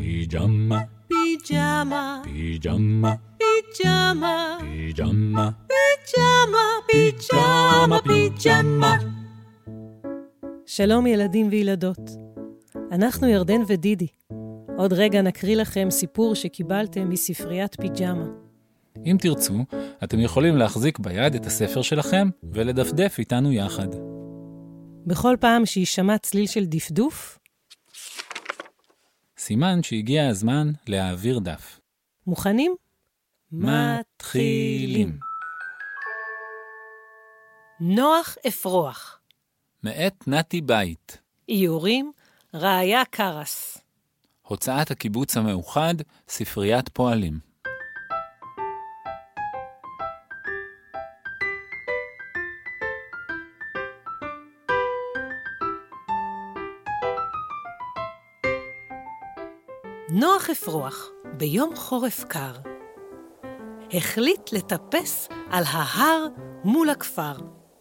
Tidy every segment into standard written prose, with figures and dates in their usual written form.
פיג'מה, פיג'מה, פיג'מה, פיג'מה, פיג'מה, פיג'מה, פיג'מה, פיג'מה. שלום ילדים וילדות. אנחנו ירדן ודידי. עוד רגע נקריא לכם סיפור שקיבלתם מספריית פיג'מה. אם תרצו, אתם יכולים להחזיק ביד את הספר שלכם ולדפדף איתנו יחד. בכל פעם שישמע צליל של דפדוף, סימן שהגיע הזמן להעביר דף. מוכנים? מתחילים. נוח אפרוח. מאת נתי בית. איורים, ראיה קרס. הוצאת הקיבוץ המאוחד, ספריית פועלים. נוח אפרוח, ביום חורף קר, החליט לטפס על ההר מול הכפר.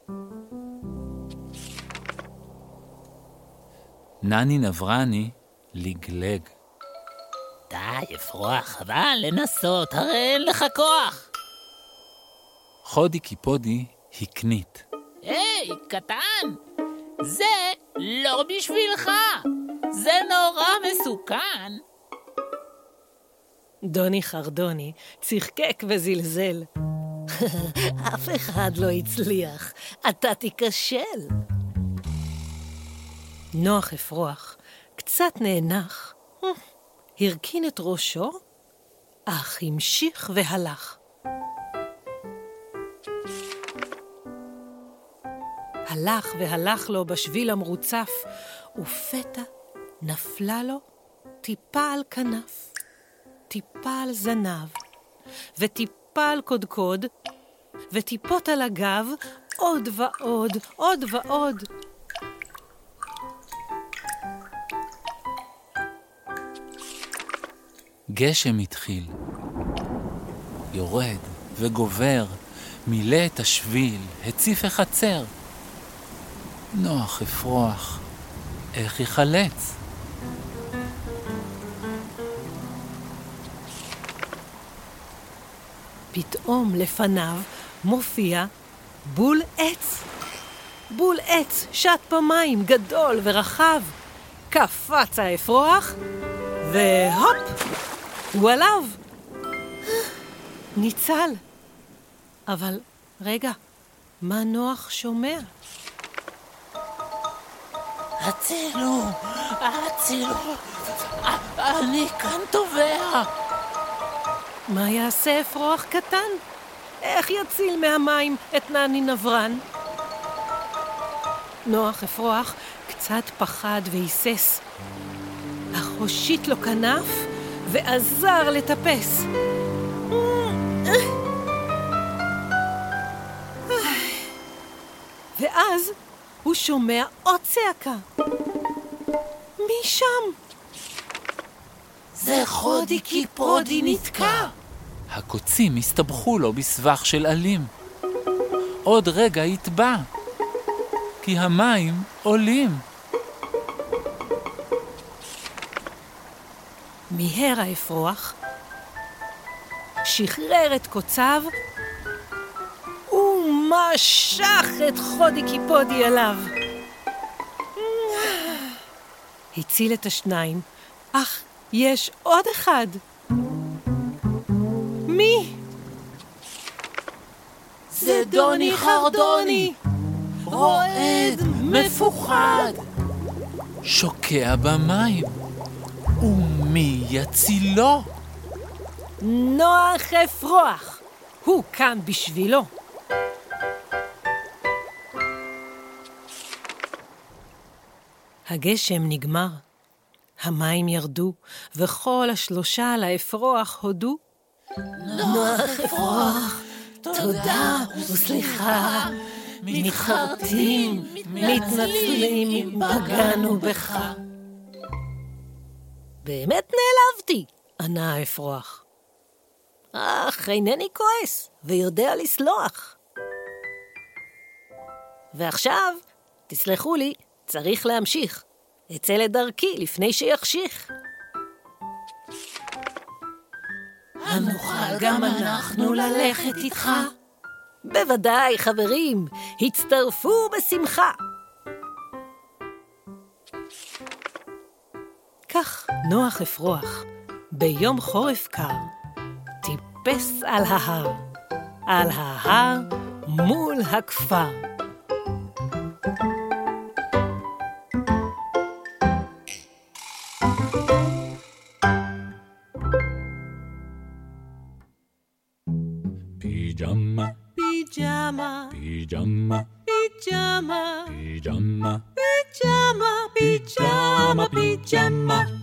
נני נברני לגלג. די, אפרוח, חבל לנסות, הרי אין לך כוח. חודי קיפודי הקנית. היי, קטן, זה לא בשבילך, זה נורא מסוכן. דוני חרדוני צחקק וזלזל. אף אחד לא הצליח, אתה תיכשל. נוח אפרוח קצת נאנח, הרכין את ראשו, אך המשיך והלך. הלך והלך לו בשביל המרוצף, ופתע נפלה לו טיפה על כנף, טיפה על זנב, וטיפה על קודקוד, וטיפות על הגב, עוד ועוד, עוד ועוד. גשם התחיל. יורד וגובר, מילא את השביל, הציף החצר. נוח אפרוח, איך יחלץ? פתאום לפניו מופיע בול עץ. בול עץ שט במים, גדול ורחב. קפץ האפרוח, והופ, הוא עליו. ניצל. אבל רגע, מה נוח שומע? הצילו, הצילו, אני כאן טובע. מה יעשה אפרוח קטן? איך יציל מהמים את נני נברן? נוח אפרוח קצת פחד והיסס, אך הושיט לו כנף ועזר לטפס. ואז הוא שומע עוד צעקה. מי שם? זה חודי קיפודי נתקע. הקוצים הסתבכו לו בסבך של עלים. עוד רגע יטבע, כי המים עולים. מיהר האפרוח, שחרר את קוציו, ומשך את חודי קיפודי אליו. הציל את השניים, אך יש עוד אחד. מי? זה דוני חרדוני, רועד, מפוחד. שוקע במים. ומי יצילו? נוח אפרוח. הוא כאן בשבילו. הגשם נגמר. המים ירדו, וכל השלושה לאפרוח הודו. נוח אפרוח, תודה וסליחה, מתחרטים, מתנצלים אם פגענו בך. באמת נעלבתי, ענה האפרוח. אך אינני כועס ויודע לסלוח. ועכשיו, תסלחו לי, צריך להמשיך. אצא לדרכי לפני שיחשיך. הנוכל גם אנחנו ללכת איתך? בוודאי, חברים, הצטרפו בשמחה. כך נוח אפרוח, ביום חורף קר, טיפס על ההר מול הכפר. פיג'מה, פיג'מה, פיג'מה, פיג'מה, פיג'מה, פיג'מה, פיג'מה, פיג'מה.